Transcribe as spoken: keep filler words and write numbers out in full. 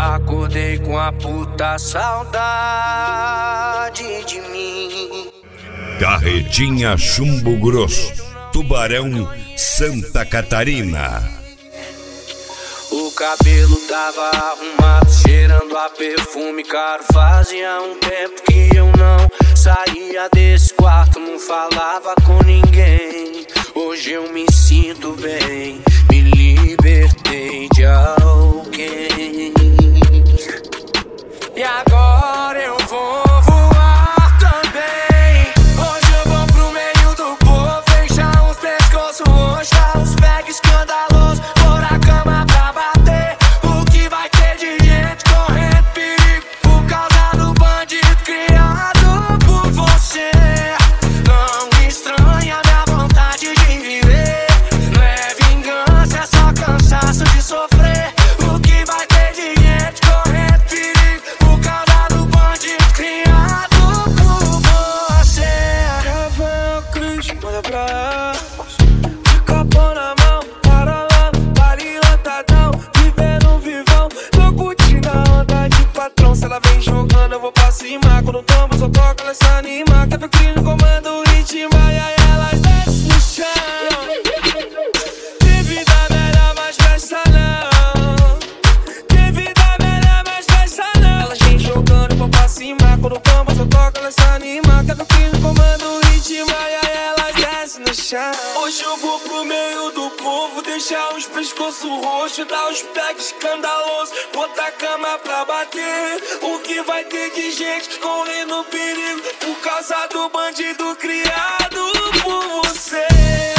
Acordei com a puta saudade de mim. Carretinha Chumbo Grosso, Tubarão, Santa Catarina. O cabelo tava arrumado, cheirando a perfume caro. Fazia um tempo que eu não saía desse quarto, não falava com ninguém. Hoje eu me sinto bem, me libertei de alguém. E agora eu vou voar também. Hoje eu vou pro meio do povo, fechar os pescoços, roxar os pegs escandalosos, pôr a cama pra bater. O que vai ter de gente correndo perigo por causa do bandido criado por você. Não estranha minha vontade de viver, não é vingança, é só cansaço de sofrer. O que vai ter de gente correndo perigo por causa do bandido criado por você. Cavão, cruz, manda pra elas, de copão na mão, paralando, pare lotadão, vivendo vivão. Tô curtindo a onda de patrão, se ela vem jogando eu vou pra cima. Quando tomo só toca, ela se anima. Quer ver que no comando o ritmo, e aí elas descem no chão. Tem vida melhor, mas festa não. Tem vida melhor, mas festa não. Elas vem jogando eu vou pra cima. Quando tomo só toca, ela se anima. Quer ver que no comando o ritmo, e aí elas descem no chão. Hoje eu vou pro meio do povo, deixar os pescoços roxos, dar os pegs escandalosos, botar a cama pra bater. O que vai ter de gente correndo perigo por causa do bandido criado por você.